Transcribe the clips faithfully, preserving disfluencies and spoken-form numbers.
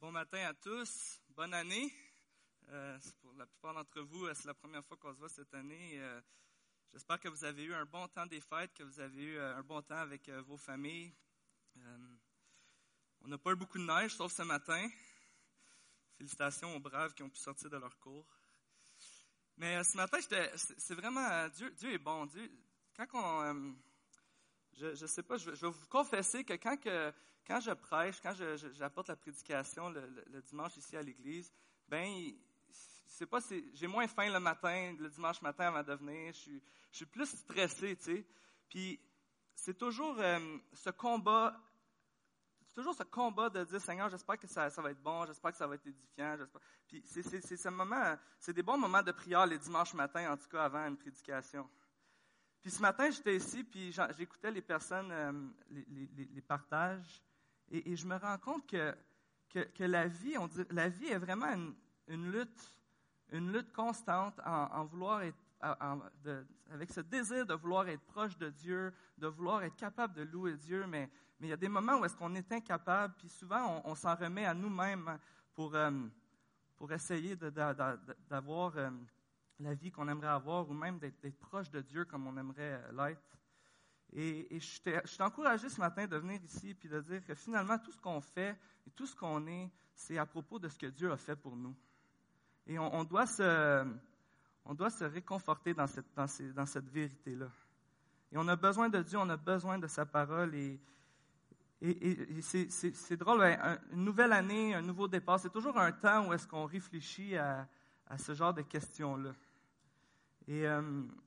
Bon matin à tous, bonne année. Euh, pour la plupart d'entre vous, c'est la première fois qu'on se voit cette année. Euh, j'espère que vous avez eu un bon temps des fêtes, que vous avez eu un bon temps avec euh, vos familles. Euh, on n'a pas eu beaucoup de neige, sauf ce matin. Félicitations aux braves qui ont pu sortir de leur cours. Mais euh, ce matin, j'étais, c'est, c'est vraiment, euh, Dieu, Dieu est bon. Dieu, quand on, euh, je, je sais pas, je, je vais vous confesser que quand que Quand je prêche, quand je, je, j'apporte la prédication le, le, le dimanche ici à l'église, ben, c'est pas, c'est, j'ai moins faim le matin, le dimanche matin avant de venir. Je suis, je suis plus stressé, tu sais. Puis c'est toujours euh, ce combat, c'est toujours ce combat de dire Seigneur, j'espère que ça, ça va être bon, j'espère que ça va être édifiant. J'espère. Puis c'est, c'est, c'est ce moment, c'est des bons moments de prière les dimanches matins, en tout cas avant une prédication. Puis ce matin, j'étais ici, puis j'écoutais les personnes, euh, les, les, les partages. Et, et je me rends compte que, que, que la vie, on dit, la vie est vraiment une, une lutte, une lutte constante en, en vouloir être, en, de, avec ce désir de vouloir être proche de Dieu, de vouloir être capable de louer Dieu, mais, mais il y a des moments où est-ce qu'on est incapable, puis souvent on, on s'en remet à nous-mêmes pour, euh, pour essayer de, de, de, d'avoir euh, la vie qu'on aimerait avoir, ou même d'être, d'être proche de Dieu comme on aimerait l'être. Et, et je suis encouragé ce matin de venir ici et de dire que finalement, tout ce qu'on fait et tout ce qu'on est, c'est à propos de ce que Dieu a fait pour nous. Et on, on, doit, se, on doit se réconforter dans cette, dans ces, dans cette vérité-là. Et on a besoin de Dieu, on a besoin de sa parole. Et, et, et, et c'est, c'est, c'est drôle, une nouvelle année, un nouveau départ, c'est toujours un temps où est-ce qu'on réfléchit à, à ce genre de questions-là. Et euh,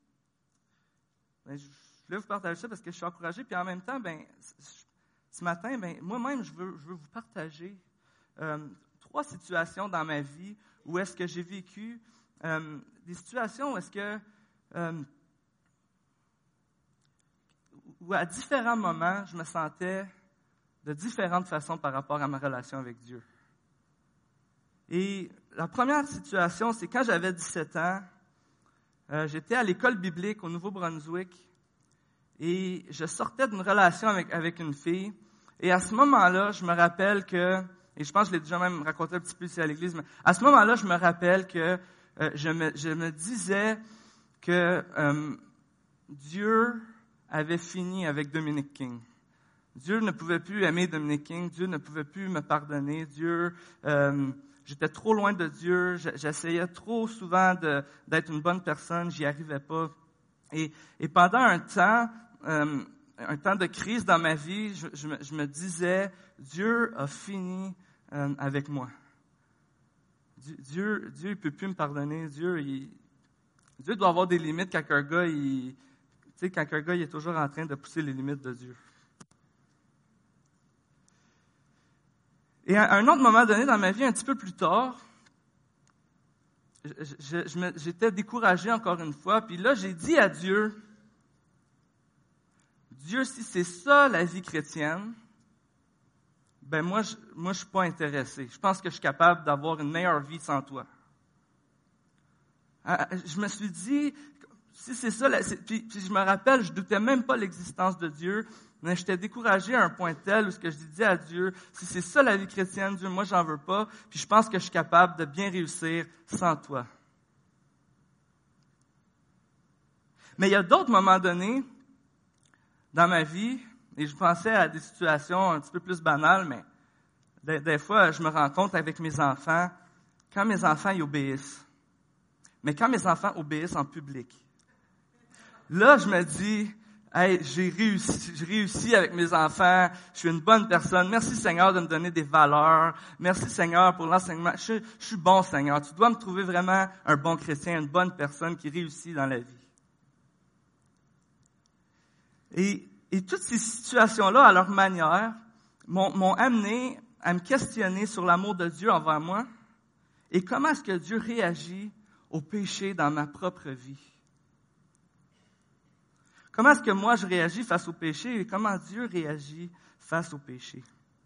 ben, je, Je voulais vous partager ça parce que je suis encouragé. Puis en même temps, ben, ce matin, ben, moi-même, je veux, je veux vous partager euh, trois situations dans ma vie où est-ce que j'ai vécu euh, des situations où est-ce que, euh, où à différents moments, je me sentais de différentes façons par rapport à ma relation avec Dieu. Et la première situation, c'est quand j'avais dix-sept ans, euh, j'étais à l'école biblique au Nouveau-Brunswick. Et je sortais d'une relation avec, avec une fille. Et à ce moment-là, je me rappelle que, et je pense que je l'ai déjà même raconté un petit peu ici à l'église, mais à ce moment-là, je me rappelle que euh, je, me, je me disais que euh, Dieu avait fini avec Dominic King. Dieu ne pouvait plus aimer Dominic King. Dieu ne pouvait plus me pardonner. Dieu, euh, j'étais trop loin de Dieu. J'essayais trop souvent de, d'être une bonne personne. J'y arrivais pas. Et, et pendant un temps, euh, un temps de crise dans ma vie, je, je, me, je me disais, Dieu a fini euh, avec moi. Dieu, Dieu, Dieu, il peut plus me pardonner. Dieu, il, Dieu doit avoir des limites quand un gars, il, tu sais, quand un gars, il est toujours en train de pousser les limites de Dieu. Et à un autre moment donné dans ma vie, un petit peu plus tard, Je, je, je me, j'étais découragé encore une fois, puis là, j'ai dit à Dieu, Dieu, si c'est ça la vie chrétienne, ben moi, je, moi, je suis pas intéressé. Je pense que je suis capable d'avoir une meilleure vie sans toi. Je me suis dit, si c'est ça, puis, puis je me rappelle, je doutais même pas l'existence de Dieu, mais j'étais découragé à un point tel où ce que je disais à Dieu, si c'est ça la vie chrétienne, Dieu, moi, j'en veux pas, puis je pense que je suis capable de bien réussir sans toi. Mais il y a d'autres moments donnés dans ma vie, et je pensais à des situations un petit peu plus banales, mais des, des fois, je me rends compte avec mes enfants, quand mes enfants ils obéissent, mais quand mes enfants obéissent en public, là, je me dis, hey, j'ai réussi, j'ai réussi avec mes enfants, je suis une bonne personne, merci Seigneur de me donner des valeurs, merci Seigneur pour l'enseignement, je, je suis bon Seigneur, tu dois me trouver vraiment un bon chrétien, une bonne personne qui réussit dans la vie. Et, et toutes ces situations-là, à leur manière, m'ont, m'ont amené à me questionner sur l'amour de Dieu envers moi et comment est-ce que Dieu réagit au péché dans ma propre vie. Comment est-ce que moi je réagis face au péché et comment Dieu réagit face au péché.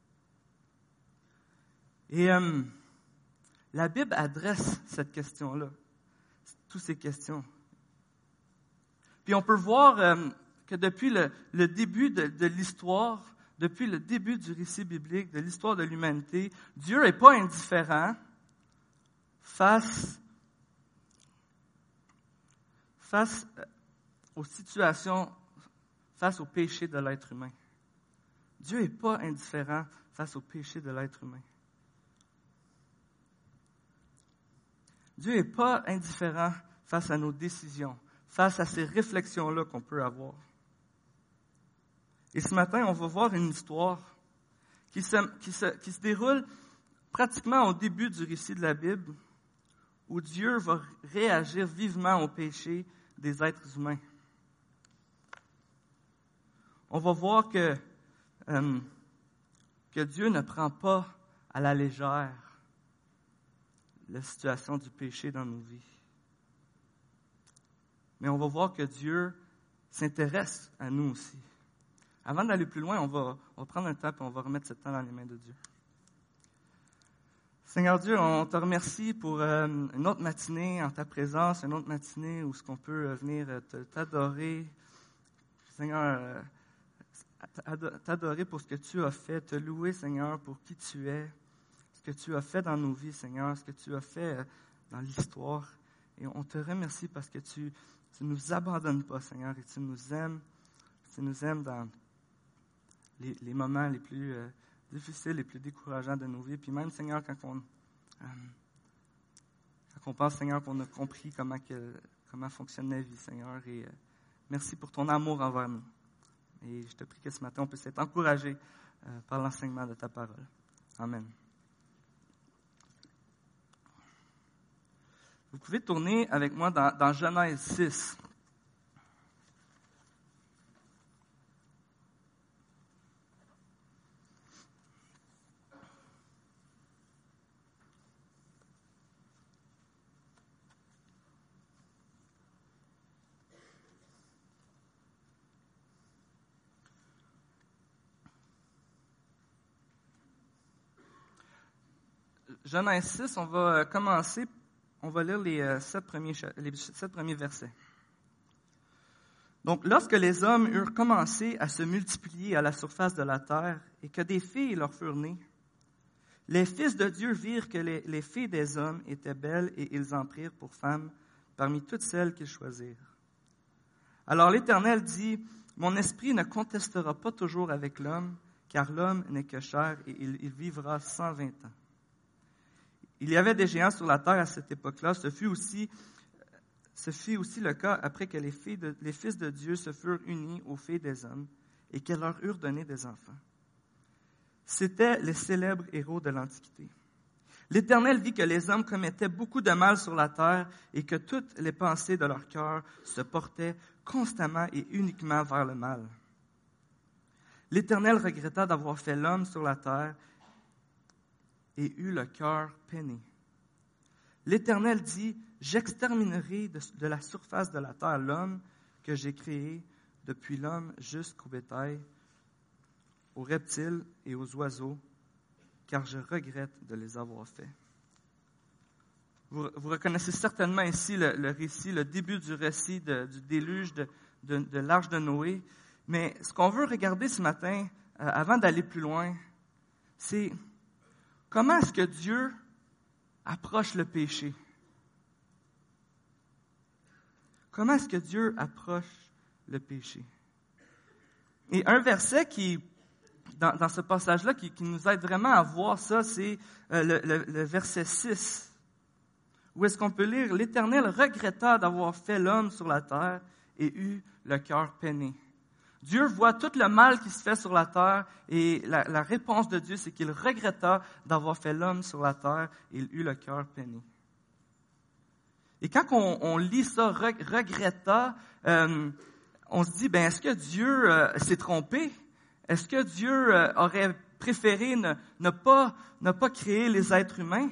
Et euh, la Bible adresse cette question-là, toutes ces questions. Puis on peut voir euh, que depuis le, le début de, de l'histoire, depuis le début du récit biblique, de l'histoire de l'humanité, Dieu n'est pas indifférent face, face aux situations, face au péché de l'être humain. Dieu n'est pas indifférent face au péché de l'être humain. Dieu n'est pas indifférent face à nos décisions, face à ces réflexions-là qu'on peut avoir. Et ce matin, on va voir une histoire qui se, qui se, qui se déroule pratiquement au début du récit de la Bible, où Dieu va réagir vivement au péché des êtres humains. On va voir que, euh, que Dieu ne prend pas à la légère la situation du péché dans nos vies. Mais on va voir que Dieu s'intéresse à nous aussi. Avant d'aller plus loin, on va, on va prendre un temps et on va remettre ce temps dans les mains de Dieu. Seigneur Dieu, on te remercie pour euh, une autre matinée en ta présence, une autre matinée où ce qu'on peut venir te, t'adorer. Seigneur, euh, t'adorer pour ce que tu as fait, te louer, Seigneur, pour qui tu es, ce que tu as fait dans nos vies, Seigneur, ce que tu as fait dans l'histoire. Et on te remercie parce que tu ne nous abandonnes pas, Seigneur, et tu nous aimes. Tu nous aimes dans les, les moments les plus euh, difficiles, les plus décourageants de nos vies. Puis même, Seigneur, quand on, euh, quand on pense, Seigneur, qu'on a compris comment, que, comment fonctionne la vie, Seigneur. Et euh, merci pour ton amour envers nous. Et je te prie que ce matin, on puisse être encouragé euh, par l'enseignement de ta parole. Amen. Vous pouvez tourner avec moi dans, dans Genèse six. Genèse six, on va commencer, on va lire les, euh, sept, premiers, les sept premiers versets. Donc, lorsque les hommes eurent commencé à se multiplier à la surface de la terre et que des filles leur furent nées, les fils de Dieu virent que les, les filles des hommes étaient belles et ils en prirent pour femmes parmi toutes celles qu'ils choisirent. Alors l'Éternel dit, « Mon esprit ne contestera pas toujours avec l'homme, car l'homme n'est que chair et il, il vivra cent vingt ans. » Il y avait des géants sur la terre à cette époque-là. Ce fut aussi, ce fut aussi le cas après que les, filles de, les fils de Dieu se furent unis aux filles des hommes et qu'elles leur eurent donné des enfants. C'étaient les célèbres héros de l'Antiquité. L'Éternel vit que les hommes commettaient beaucoup de mal sur la terre et que toutes les pensées de leur cœur se portaient constamment et uniquement vers le mal. L'Éternel regretta d'avoir fait l'homme sur la terre et eut le cœur peiné. L'Éternel dit, « J'exterminerai de, de la surface de la terre l'homme que j'ai créé, depuis l'homme jusqu'au bétail, aux reptiles et aux oiseaux, car je regrette de les avoir faits. » Vous, vous reconnaissez certainement ici le, le récit, le début du récit de, du déluge de, de, de l'arche de Noé. Mais ce qu'on veut regarder ce matin, euh, avant d'aller plus loin, c'est comment est-ce que Dieu approche le péché? Comment est-ce que Dieu approche le péché? Et un verset qui, dans, dans ce passage-là, qui, qui nous aide vraiment à voir ça, c'est euh, le, le, le verset six, où est-ce qu'on peut lire « L'Éternel regretta d'avoir fait l'homme sur la terre et eut le cœur peiné. » Dieu voit tout le mal qui se fait sur la terre et la, la réponse de Dieu, c'est qu'il regretta d'avoir fait l'homme sur la terre et il eut le cœur peiné. Et quand on, on lit ça, regretta, euh, on se dit, ben est-ce que Dieu euh, s'est trompé? Est-ce que Dieu euh, aurait préféré ne, ne, pas, ne pas créer les êtres humains?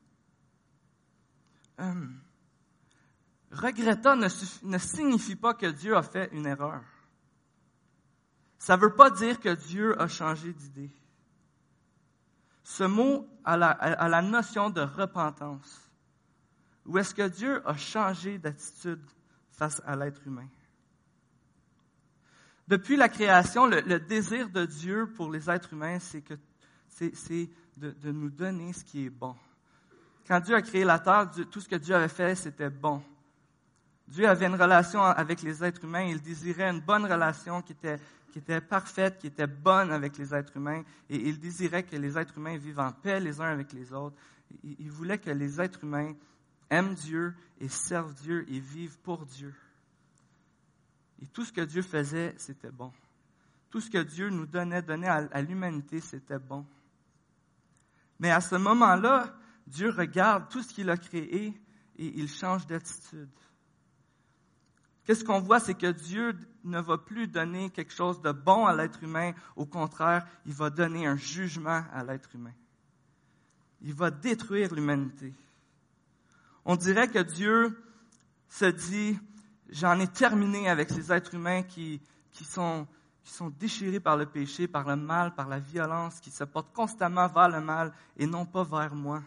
Euh, regretta ne, ne signifie pas que Dieu a fait une erreur. Ça ne veut pas dire que Dieu a changé d'idée. Ce mot a la, a la notion de repentance. Ou est-ce que Dieu a changé d'attitude face à l'être humain? Depuis la création, le, le désir de Dieu pour les êtres humains, c'est, que, c'est, c'est de, de nous donner ce qui est bon. Quand Dieu a créé la terre, Dieu, tout ce que Dieu avait fait, c'était bon. Dieu avait une relation avec les êtres humains. Il désirait une bonne relation qui était, qui était parfaite, qui était bonne avec les êtres humains. Et il désirait que les êtres humains vivent en paix les uns avec les autres. Il, il voulait que les êtres humains aiment Dieu et servent Dieu et vivent pour Dieu. Et tout ce que Dieu faisait, c'était bon. Tout ce que Dieu nous donnait, donnait à, à l'humanité, c'était bon. Mais à ce moment-là, Dieu regarde tout ce qu'il a créé et il change d'attitude. Qu'est-ce qu'on voit, c'est que Dieu ne va plus donner quelque chose de bon à l'être humain. Au contraire, il va donner un jugement à l'être humain. Il va détruire l'humanité. On dirait que Dieu se dit... J'en ai terminé avec ces êtres humains qui, qui, sont, qui sont déchirés par le péché, par le mal, par la violence, qui se portent constamment vers le mal et non pas vers moi.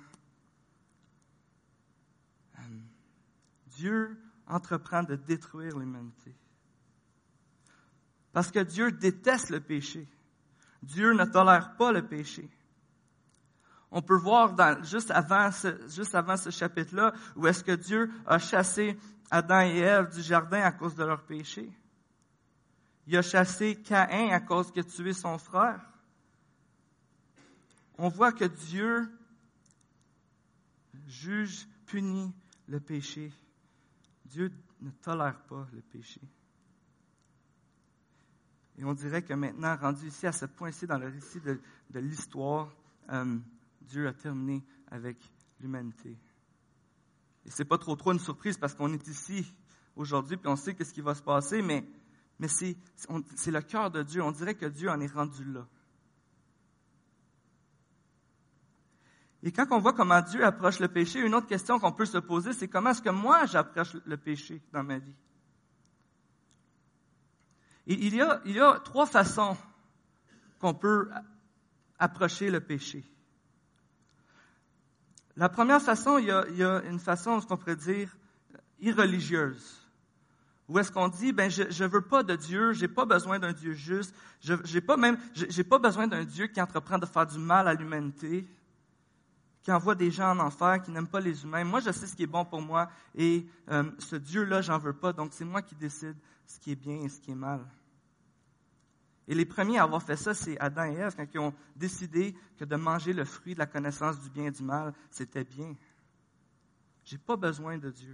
Dieu entreprend de détruire l'humanité. Parce que Dieu déteste le péché. Dieu ne tolère pas le péché. On peut voir dans, juste, avant ce, juste avant ce chapitre-là où est-ce que Dieu a chassé Adam et Ève du jardin à cause de leur péché. Il a chassé Caïn à cause qu'il a tué son frère. On voit que Dieu juge, punit le péché. Dieu ne tolère pas le péché. Et on dirait que maintenant, rendu ici à ce point-ci dans le récit de, de l'histoire, euh, Dieu a terminé avec l'humanité. Et c'est pas trop trop une surprise parce qu'on est ici aujourd'hui puis on sait qu'est-ce qui va se passer, mais, mais c'est, on, c'est le cœur de Dieu. On dirait que Dieu en est rendu là. Et quand on voit comment Dieu approche le péché, une autre question qu'on peut se poser, c'est comment est-ce que moi j'approche le péché dans ma vie? Et il y a, il y a trois façons qu'on peut approcher le péché. La première façon, il y a, il y a une façon, ce qu'on pourrait dire, irreligieuse. Où est-ce qu'on dit, ben je ne veux pas de Dieu, j'ai pas besoin d'un Dieu juste, je j'ai pas même, j'ai pas besoin d'un Dieu qui entreprend de faire du mal à l'humanité, qui envoie des gens en enfer, qui n'aime pas les humains. Moi, je sais ce qui est bon pour moi et euh, ce Dieu-là, j'en veux pas. Donc, c'est moi qui décide ce qui est bien et ce qui est mal. Et les premiers à avoir fait ça, c'est Adam et Ève, quand ils ont décidé que de manger le fruit de la connaissance du bien et du mal, c'était bien. J'ai pas besoin de Dieu.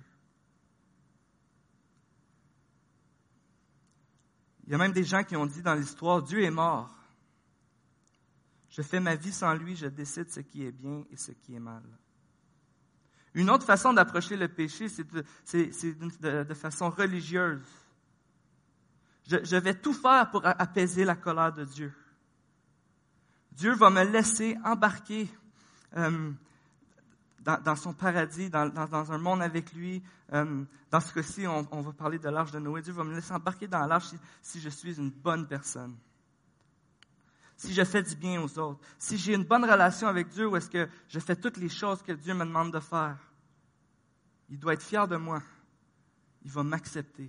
Il y a même des gens qui ont dit dans l'histoire, Dieu est mort. Je fais ma vie sans lui, je décide ce qui est bien et ce qui est mal. Une autre façon d'approcher le péché, c'est de, c'est, c'est de, de façon religieuse. Je, je vais tout faire pour apaiser la colère de Dieu. Dieu va me laisser embarquer euh, dans, dans son paradis, dans, dans, dans un monde avec lui. Euh, dans ce cas-ci, on, on va parler de l'arche de Noé. Dieu va me laisser embarquer dans l'arche si, si je suis une bonne personne. Si je fais du bien aux autres. Si j'ai une bonne relation avec Dieu, ou est-ce que je fais toutes les choses que Dieu me demande de faire. Il doit être fier de moi. Il va m'accepter.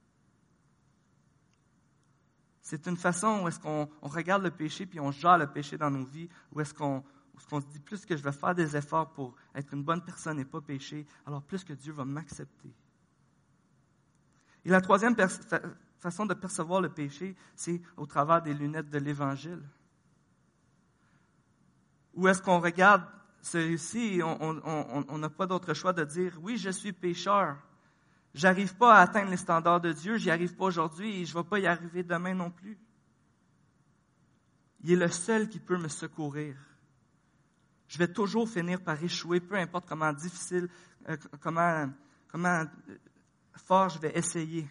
C'est une façon où est-ce qu'on on regarde le péché puis on gère le péché dans nos vies, où est-ce qu'on, où est-ce qu'on se dit plus que je vais faire des efforts pour être une bonne personne et pas pécher, alors plus que Dieu va m'accepter. Et la troisième pers- fa- façon de percevoir le péché, c'est au travers des lunettes de l'Évangile. Où est-ce qu'on regarde celui-ci et on n'a pas d'autre choix de dire, oui, je suis pécheur. J'arrive pas à atteindre les standards de Dieu, j'y arrive pas aujourd'hui et je vais pas y arriver demain non plus. Il est le seul qui peut me secourir. Je vais toujours finir par échouer, peu importe comment difficile, euh, comment, comment fort je vais essayer.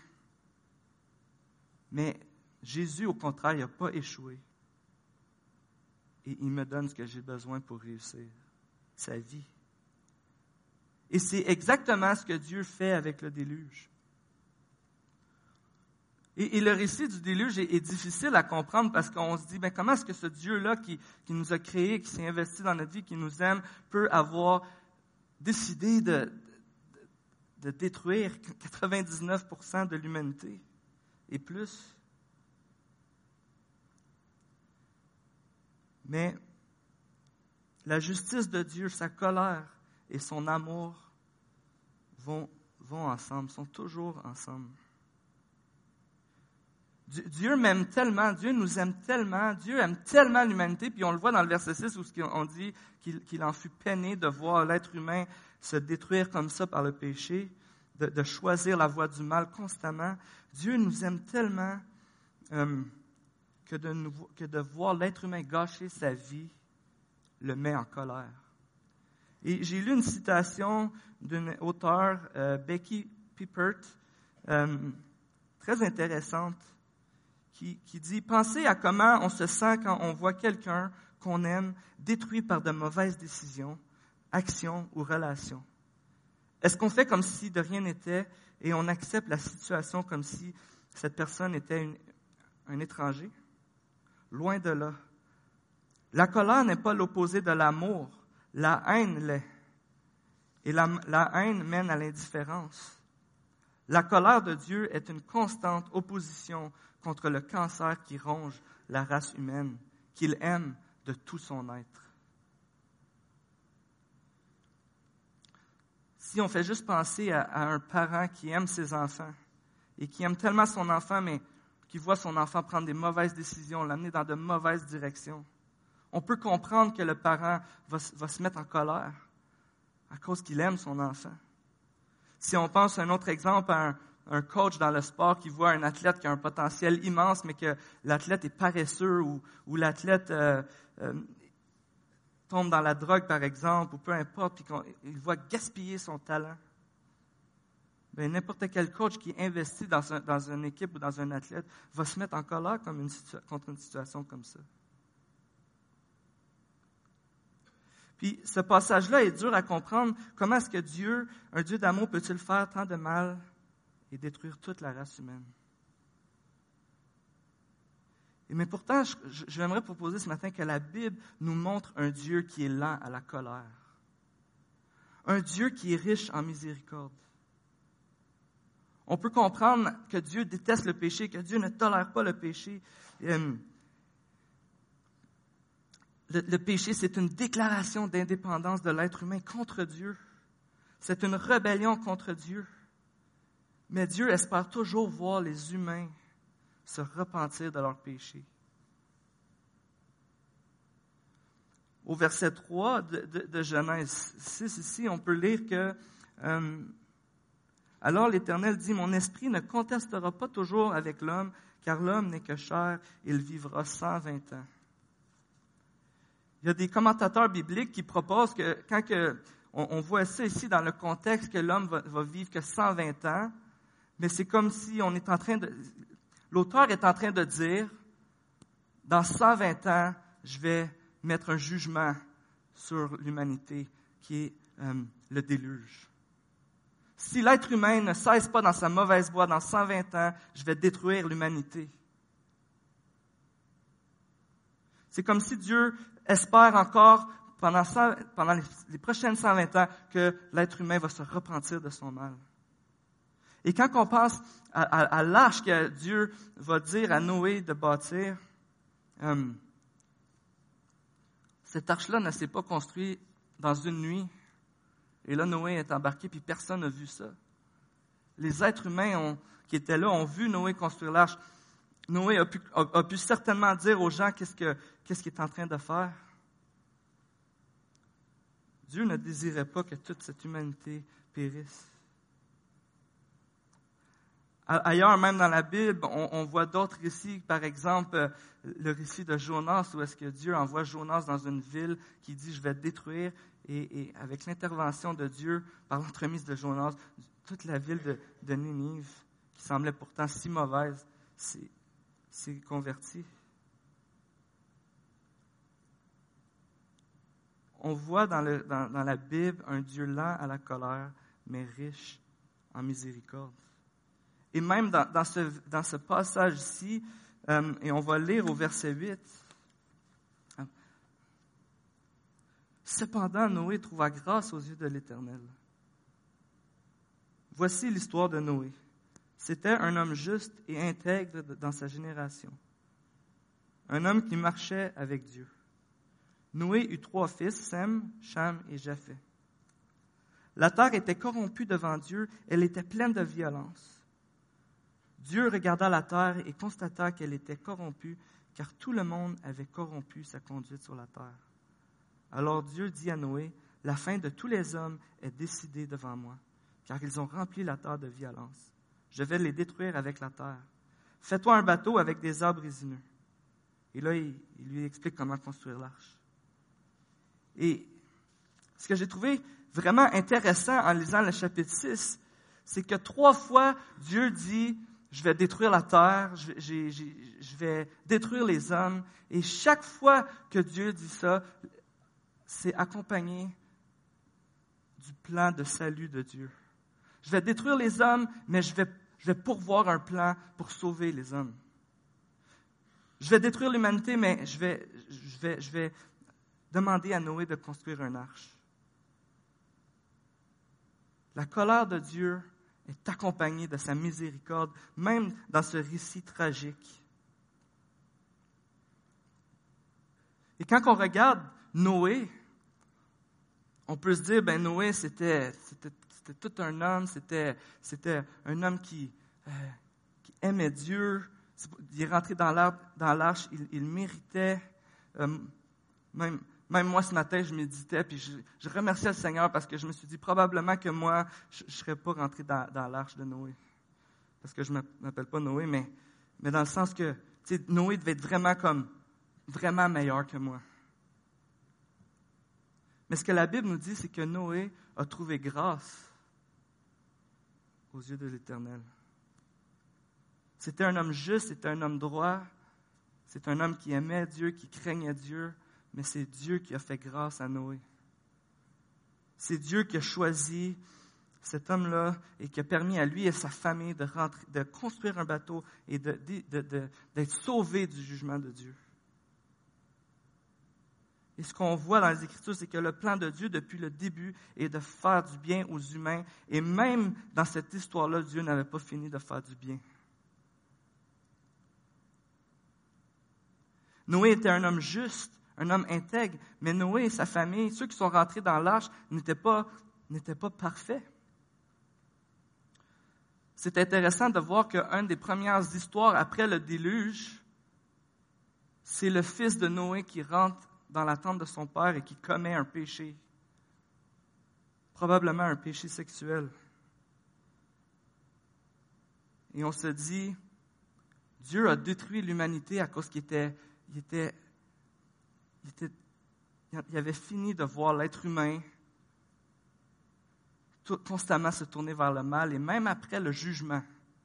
Mais Jésus, au contraire, il n'a pas échoué. Et il me donne ce que j'ai besoin pour réussir, sa vie. Et c'est exactement ce que Dieu fait avec le déluge. Et, et le récit du déluge est, est difficile à comprendre parce qu'on se dit, ben comment est-ce que ce Dieu-là qui, qui nous a créés, qui s'est investi dans notre vie, qui nous aime, peut avoir décidé de, de, de détruire quatre-vingt-dix-neuf pour cent de l'humanité et plus? Mais la justice de Dieu, sa colère et son amour vont, vont ensemble, sont toujours ensemble. Dieu m'aime tellement, Dieu nous aime tellement, Dieu aime tellement l'humanité, puis on le voit dans le verset six où on dit qu'il, qu'il en fut peiné de voir l'être humain se détruire comme ça par le péché, de, de choisir la voie du mal constamment. Dieu nous aime tellement euh, que, de nous, que de voir l'être humain gâcher sa vie le met en colère. Et j'ai lu une citation d'une auteure, euh, Becky Pippert, euh, très intéressante, Qui, qui dit « Pensez à comment on se sent quand on voit quelqu'un qu'on aime détruit par de mauvaises décisions, actions ou relations. Est-ce qu'on fait comme si de rien n'était et on accepte la situation comme si cette personne était une, un étranger? Loin de là. La colère n'est pas l'opposé de l'amour, la haine l'est. Et la, la haine mène à l'indifférence. La colère de Dieu est une constante opposition contre le cancer qui ronge la race humaine, qu'il aime de tout son être. Si on fait juste penser à, à un parent qui aime ses enfants et qui aime tellement son enfant, mais qui voit son enfant prendre des mauvaises décisions, l'amener dans de mauvaises directions, on peut comprendre que le parent va, va se mettre en colère à cause qu'il aime son enfant. Si on pense à un autre exemple, à un, un coach dans le sport qui voit un athlète qui a un potentiel immense, mais que l'athlète est paresseux ou, ou l'athlète euh, euh, tombe dans la drogue, par exemple, ou peu importe, puis qu'il voit gaspiller son talent. Bien, n'importe quel coach qui investit dans, un, dans une équipe ou dans un athlète va se mettre en colère comme une situa- contre une situation comme ça. Puis ce passage-là est dur à comprendre. Comment est-ce que Dieu, un Dieu d'amour, peut-il faire tant de mal et détruire toute la race humaine? Et mais pourtant, je, je, j'aimerais proposer ce matin que la Bible nous montre un Dieu qui est lent à la colère. Un Dieu qui est riche en miséricorde. On peut comprendre que Dieu déteste le péché, que Dieu ne tolère pas le péché. Euh, Le, le péché, c'est une déclaration d'indépendance de l'être humain contre Dieu. C'est une rébellion contre Dieu. Mais Dieu espère toujours voir les humains se repentir de leur péché. Au verset trois de, de, de Genèse six, ici, on peut lire que euh, « Alors l'Éternel dit, mon esprit ne contestera pas toujours avec l'homme, car l'homme n'est que chair, il vivra cent vingt ans. » Il y a des commentateurs bibliques qui proposent que quand que, on, on voit ça ici dans le contexte que l'homme va, va vivre que cent vingt ans, mais c'est comme si on est en train de... L'auteur est en train de dire, dans cent vingt ans, je vais mettre un jugement sur l'humanité qui est euh, le déluge. Si l'être humain ne cesse pas dans sa mauvaise voie, dans cent vingt ans, je vais détruire l'humanité. C'est comme si Dieu espère encore, pendant, cent, pendant les, les prochaines cent vingt ans, que l'être humain va se repentir de son mal. Et quand on pense à, à, à l'arche que Dieu va dire à Noé de bâtir, euh, cette arche-là ne s'est pas construite dans une nuit. Et là, Noé est embarqué, puis personne n'a vu ça. Les êtres humains ont, qui étaient là ont vu Noé construire l'arche. Noé a pu, a, a pu certainement dire aux gens qu'est-ce, que, qu'est-ce qu'il est en train de faire. Dieu ne désirait pas que toute cette humanité périsse. Ailleurs, même dans la Bible, on, on voit d'autres récits, par exemple, le récit de Jonas, où est-ce que Dieu envoie Jonas dans une ville qui dit « je vais détruire », et, et avec l'intervention de Dieu, par l'entremise de Jonas, toute la ville de, de Ninive, qui semblait pourtant si mauvaise, s'est, s'est convertie. On voit dans, le, dans, dans la Bible un Dieu lent à la colère, mais riche en miséricorde. Et même dans, dans, ce, dans ce passage-ci, euh, et on va lire au verset huit, « Cependant, Noé trouva grâce aux yeux de l'Éternel. Voici l'histoire de Noé. C'était un homme juste et intègre dans sa génération. Un homme qui marchait avec Dieu. Noé eut trois fils, Sem, Cham et Japheth. La terre était corrompue devant Dieu, elle était pleine de violence. Dieu regarda la terre et constata qu'elle était corrompue, car tout le monde avait corrompu sa conduite sur la terre. Alors Dieu dit à Noé, « La fin de tous les hommes est décidée devant moi, car ils ont rempli la terre de violence. Je vais les détruire avec la terre. Fais-toi un bateau avec des arbres résineux. » Et là, il, il lui explique comment construire l'arche. Et ce que j'ai trouvé vraiment intéressant en lisant le chapitre six, c'est que trois fois, Dieu dit, je vais détruire la terre, je, j'ai, j'ai, je vais détruire les hommes. Et chaque fois que Dieu dit ça, c'est accompagné du plan de salut de Dieu. Je vais détruire les hommes, mais je vais, je vais pourvoir un plan pour sauver les hommes. Je vais détruire l'humanité, mais je vais, je vais, je vais demander à Noé de construire une arche. La colère de Dieu est accompagnée de sa miséricorde, même dans ce récit tragique. Et quand on regarde Noé, on peut se dire, ben Noé, c'était, c'était, c'était tout un homme, c'était, c'était un homme qui, euh, qui aimait Dieu. Il est rentré dans l'arche, dans l'arche il, il méritait. Euh, même, même moi, ce matin, je méditais, puis je, je remerciais le Seigneur parce que je me suis dit, probablement que moi, je ne serais pas rentré dans, dans l'arche de Noé. Parce que je ne m'appelle pas Noé, mais, mais dans le sens que tu sais, Noé devait être vraiment comme, vraiment meilleur que moi. Mais ce que la Bible nous dit, c'est que Noé a trouvé grâce aux yeux de l'Éternel. C'était un homme juste, c'était un homme droit, c'est un homme qui aimait Dieu, qui craignait Dieu, mais c'est Dieu qui a fait grâce à Noé. C'est Dieu qui a choisi cet homme-là et qui a permis à lui et à sa famille de, rentrer, de construire un bateau et de, de, de, de, d'être sauvés du jugement de Dieu. Et ce qu'on voit dans les Écritures, c'est que le plan de Dieu, depuis le début, est de faire du bien aux humains. Et même dans cette histoire-là, Dieu n'avait pas fini de faire du bien. Noé était un homme juste, un homme intègre, mais Noé et sa famille, ceux qui sont rentrés dans l'arche, n'étaient pas, n'étaient pas parfaits. C'est intéressant de voir qu'une des premières histoires après le déluge, c'est le fils de Noé qui rentre dans la tente de son père et qui commet un péché. Probablement un péché sexuel. Et on se dit, Dieu a détruit l'humanité à cause qu'il était, il était, il était, il avait fini de voir l'être humain tout, constamment se tourner vers le mal. Et même après le jugement,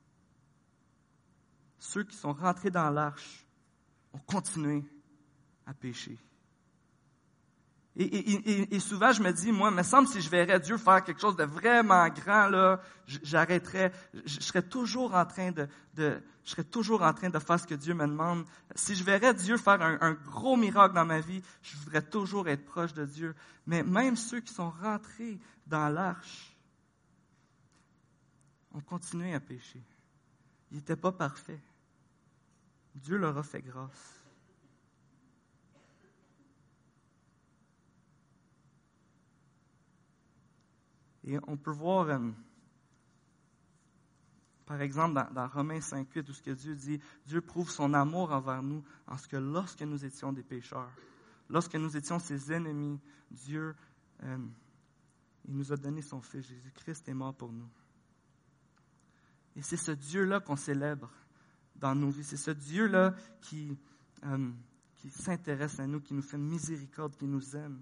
ceux qui sont rentrés dans l'arche ont continué à pécher. Et, et, et, et souvent, je me dis, moi, il me semble si je verrais Dieu faire quelque chose de vraiment grand, là, j'arrêterais, je serais toujours en train de, de, je serais toujours en train de faire ce que Dieu me demande. Si je verrais Dieu faire un, un gros miracle dans ma vie, je voudrais toujours être proche de Dieu. Mais même ceux qui sont rentrés dans l'arche ont continué à pécher. Ils n'étaient pas parfaits. Dieu leur a fait grâce. Et on peut voir, euh, par exemple, dans, dans Romains cinq huit, où ce que Dieu dit, Dieu prouve son amour envers nous en ce que lorsque nous étions des pécheurs, lorsque nous étions ses ennemis, Dieu, euh, il nous a donné son Fils. Jésus-Christ est mort pour nous. Et c'est ce Dieu-là qu'on célèbre dans nos vies. C'est ce Dieu-là qui, euh, qui s'intéresse à nous, qui nous fait miséricorde, qui nous aime.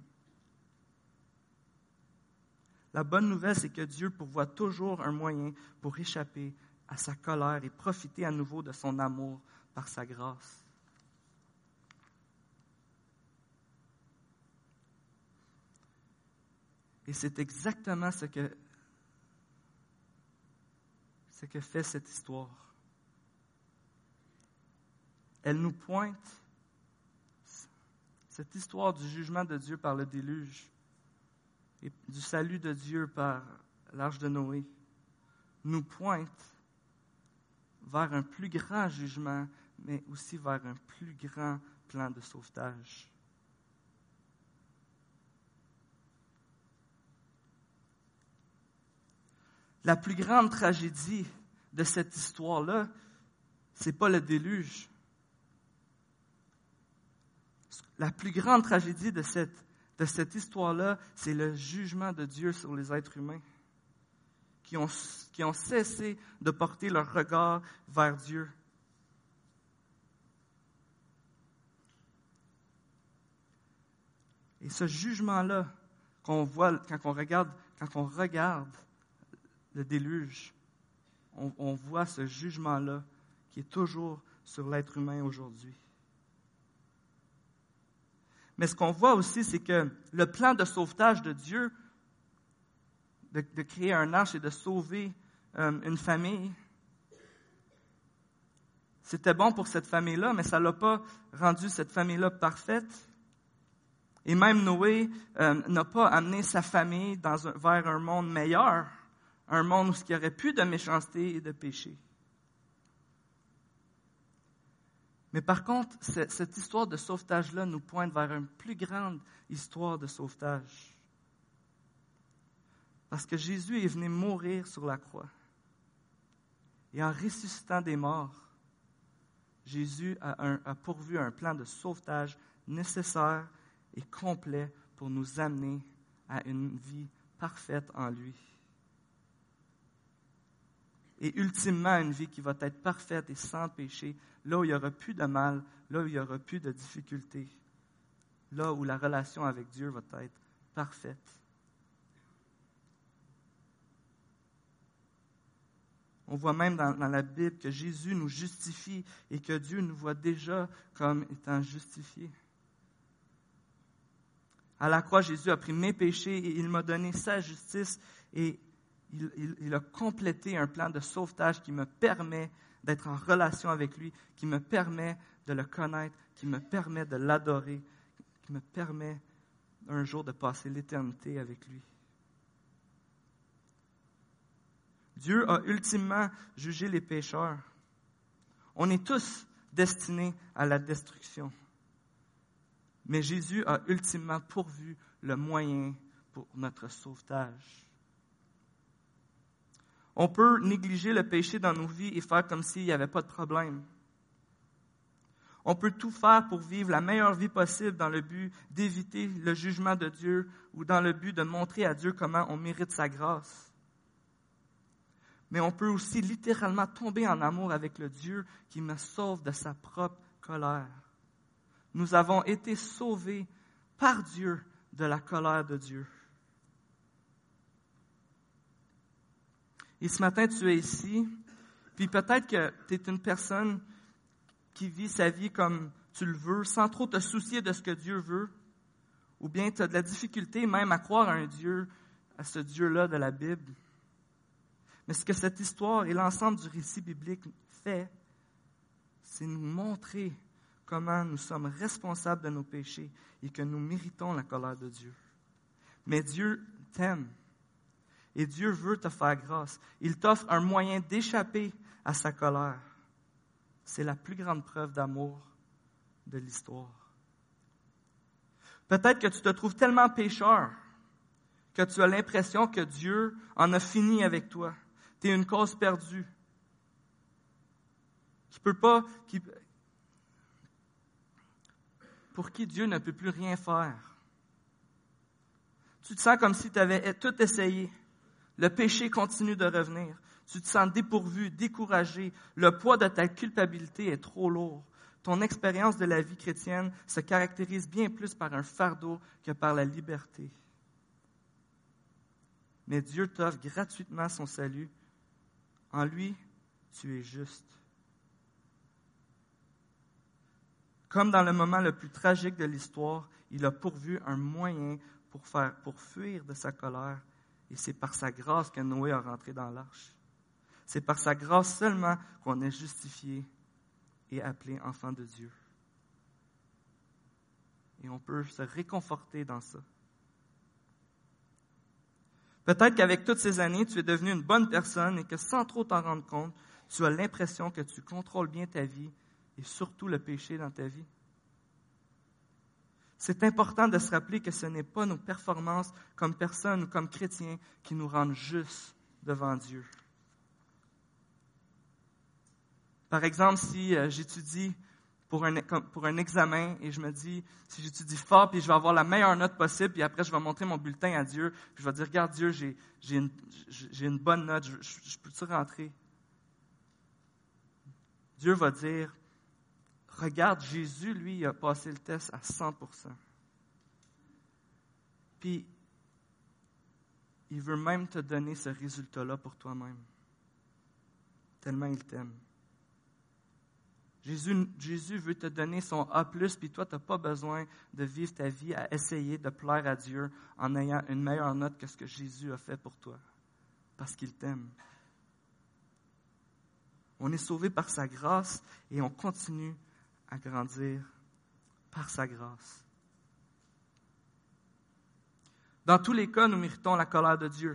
La bonne nouvelle, c'est que Dieu pourvoit toujours un moyen pour échapper à sa colère et profiter à nouveau de son amour par sa grâce. Et c'est exactement ce que, ce que fait cette histoire. Elle nous pointe, cette histoire du jugement de Dieu par le déluge, et du salut de Dieu par l'arche de Noé, nous pointe vers un plus grand jugement, mais aussi vers un plus grand plan de sauvetage. la plus grande tragédie de cette histoire-là, c'est pas le déluge. La plus grande tragédie de cette, de cette histoire-là, c'est le jugement de Dieu sur les êtres humains qui ont, qui ont cessé de porter leur regard vers Dieu. Et ce jugement-là, qu'on voit quand on regarde, quand on regarde le déluge, on, on voit ce jugement-là qui est toujours sur l'être humain aujourd'hui. Mais ce qu'on voit aussi, c'est que le plan de sauvetage de Dieu, de, de créer un arche et de sauver euh, une famille, c'était bon pour cette famille-là, mais ça ne l'a pas rendu cette famille-là parfaite. Et même Noé euh, n'a pas amené sa famille dans un, vers un monde meilleur, un monde où il y aurait plus de méchanceté et de péché. Mais par contre, cette histoire de sauvetage-là nous pointe vers une plus grande histoire de sauvetage. Parce que Jésus est venu mourir sur la croix. Et en ressuscitant des morts, Jésus a, un, a pourvu un plan de sauvetage nécessaire et complet pour nous amener à une vie parfaite en lui. Et ultimement, une vie qui va être parfaite et sans péché, là où il n'y aura plus de mal, là où il n'y aura plus de difficultés, là où la relation avec Dieu va être parfaite. On voit même dans, dans la Bible que Jésus nous justifie et que Dieu nous voit déjà comme étant justifiés. À la croix, Jésus a pris mes péchés et il m'a donné sa justice et il, il, il a complété un plan de sauvetage qui me permet d'être en relation avec lui, qui me permet de le connaître, qui me permet de l'adorer, qui me permet un jour de passer l'éternité avec lui. Dieu a ultimement jugé les pécheurs. On est tous destinés à la destruction. Mais Jésus a ultimement pourvu le moyen pour notre sauvetage. On peut négliger le péché dans nos vies et faire comme s'il n'y avait pas de problème. On peut tout faire pour vivre la meilleure vie possible dans le but d'éviter le jugement de Dieu ou dans le but de montrer à Dieu comment on mérite sa grâce. Mais on peut aussi littéralement tomber en amour avec le Dieu qui me sauve de sa propre colère. Nous avons été sauvés par Dieu de la colère de Dieu. Et ce matin, tu es ici, puis peut-être que tu es une personne qui vit sa vie comme tu le veux, sans trop te soucier de ce que Dieu veut, ou bien tu as de la difficulté même à croire à un Dieu, à ce Dieu-là de la Bible. Mais ce que cette histoire et l'ensemble du récit biblique fait, c'est nous montrer comment nous sommes responsables de nos péchés et que nous méritons la colère de Dieu. Mais Dieu t'aime et Dieu veut te faire grâce. Il t'offre un moyen d'échapper à sa colère. C'est la plus grande preuve d'amour de l'histoire. Peut-être que tu te trouves tellement pécheur que tu as l'impression que Dieu en a fini avec toi. Tu es une cause perdue. Qui peut pas, qui, pour qui Dieu ne peut plus rien faire. Tu te sens comme si tu avais tout essayé. Le péché continue de revenir. Tu te sens dépourvu, découragé. Le poids de ta culpabilité est trop lourd. Ton expérience de la vie chrétienne se caractérise bien plus par un fardeau que par la liberté. Mais Dieu t'offre gratuitement son salut. En lui, tu es juste. Comme dans le moment le plus tragique de l'histoire, il a pourvu un moyen pour, faire, pour fuir de sa colère. Et c'est par sa grâce que Noé a rentré dans l'arche. C'est par sa grâce seulement qu'on est justifié et appelé enfant de Dieu. Et on peut se réconforter dans ça. Peut-être qu'avec toutes ces années, tu es devenu une bonne personne et que sans trop t'en rendre compte, tu as l'impression que tu contrôles bien ta vie et surtout le péché dans ta vie. C'est important de se rappeler que ce n'est pas nos performances comme personnes ou comme chrétiens qui nous rendent justes devant Dieu. Par exemple, si euh, j'étudie pour un, pour un examen et je me dis, si j'étudie fort puis je vais avoir la meilleure note possible, puis après je vais montrer mon bulletin à Dieu, puis je vais dire, regarde Dieu, j'ai, j'ai, une, j'ai une bonne note, je, je, je peux-tu rentrer? Dieu va dire, regarde, Jésus, lui, il a passé le test à cent pour cent. Puis, il veut même te donner ce résultat-là pour toi-même. Tellement il t'aime. Jésus, Jésus veut te donner son A plus, puis toi, tu n'as pas besoin de vivre ta vie à essayer de plaire à Dieu en ayant une meilleure note que ce que Jésus a fait pour toi, parce qu'il t'aime. On est sauvé par sa grâce et on continue à grandir par sa grâce. Dans tous les cas, nous méritons la colère de Dieu.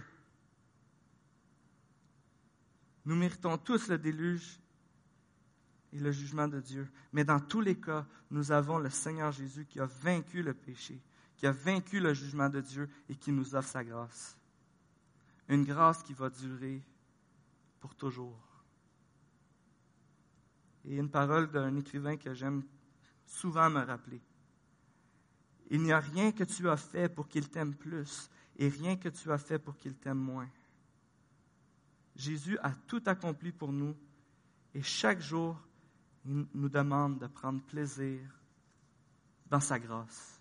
Nous méritons tous le déluge et le jugement de Dieu. Mais dans tous les cas, nous avons le Seigneur Jésus qui a vaincu le péché, qui a vaincu le jugement de Dieu et qui nous offre sa grâce. Une grâce qui va durer pour toujours. Et une parole d'un écrivain que j'aime souvent me rappeler. Il n'y a rien que tu as fait pour qu'il t'aime plus et rien que tu as fait pour qu'il t'aime moins. Jésus a tout accompli pour nous et chaque jour, il nous demande de prendre plaisir dans sa grâce.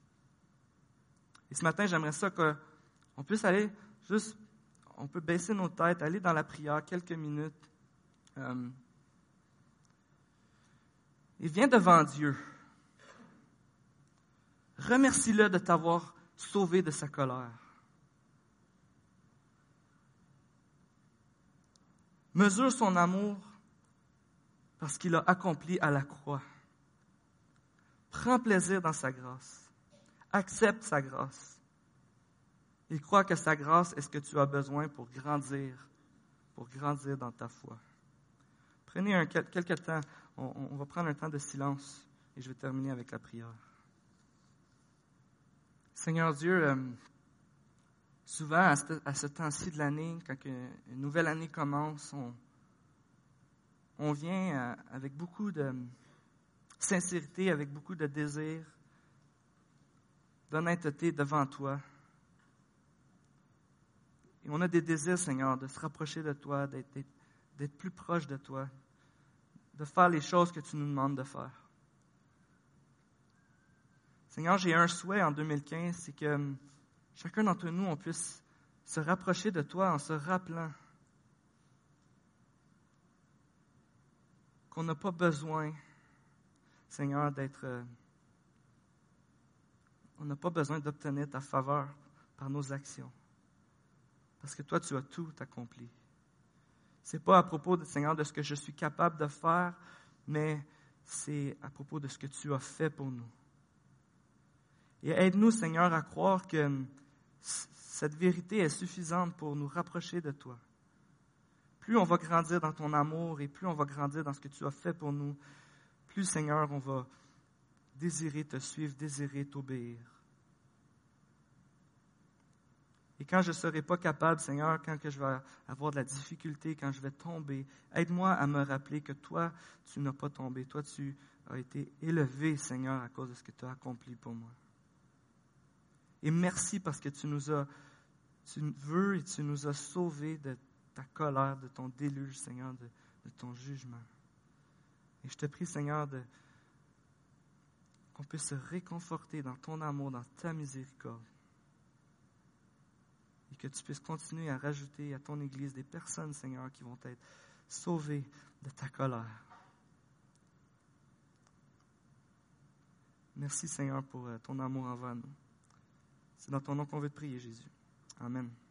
Et ce matin, j'aimerais ça qu'on puisse aller juste, on peut baisser nos têtes, aller dans la prière quelques minutes. Euh, et viens devant Dieu. Remercie-le de t'avoir sauvé de sa colère. Mesure son amour parce qu'il a accompli à la croix. Prends plaisir dans sa grâce. Accepte sa grâce. Il croit que sa grâce est ce que tu as besoin pour grandir, pour grandir dans ta foi. Prenez un, quelques temps, on, on va prendre un temps de silence et je vais terminer avec la prière. Seigneur Dieu, euh, souvent à ce, à ce temps-ci de l'année, quand une nouvelle année commence, on, on vient euh, avec beaucoup de sincérité, avec beaucoup de désir, d'honnêteté devant toi. Et on a des désirs, Seigneur, de se rapprocher de toi, d'être, d'être, d'être plus proche de toi, de faire les choses que tu nous demandes de faire. Seigneur, j'ai un souhait en deux mille quinze, c'est que chacun d'entre nous, on puisse se rapprocher de toi en se rappelant qu'on n'a pas besoin, Seigneur, d'être... Euh, on n'a pas besoin d'obtenir ta faveur par nos actions. Parce que toi, tu as tout accompli. Ce n'est pas à propos, de, Seigneur, de ce que je suis capable de faire, mais c'est à propos de ce que tu as fait pour nous. Et aide-nous, Seigneur, à croire que cette vérité est suffisante pour nous rapprocher de toi. Plus on va grandir dans ton amour et plus on va grandir dans ce que tu as fait pour nous, plus, Seigneur, on va désirer te suivre, désirer t'obéir. Et quand je ne serai pas capable, Seigneur, quand que je vais avoir de la difficulté, quand je vais tomber, aide-moi à me rappeler que toi, tu n'as pas tombé. Toi, tu as été élevé, Seigneur, à cause de ce que tu as accompli pour moi. Et merci parce que tu nous as, tu veux et tu nous as sauvés de ta colère, de ton déluge, Seigneur, de, de ton jugement. Et je te prie, Seigneur, de, qu'on puisse se réconforter dans ton amour, dans ta miséricorde. Et que tu puisses continuer à rajouter à ton Église des personnes, Seigneur, qui vont être sauvées de ta colère. Merci, Seigneur, pour ton amour envers nous. C'est dans ton nom qu'on veut te prier, Jésus. Amen.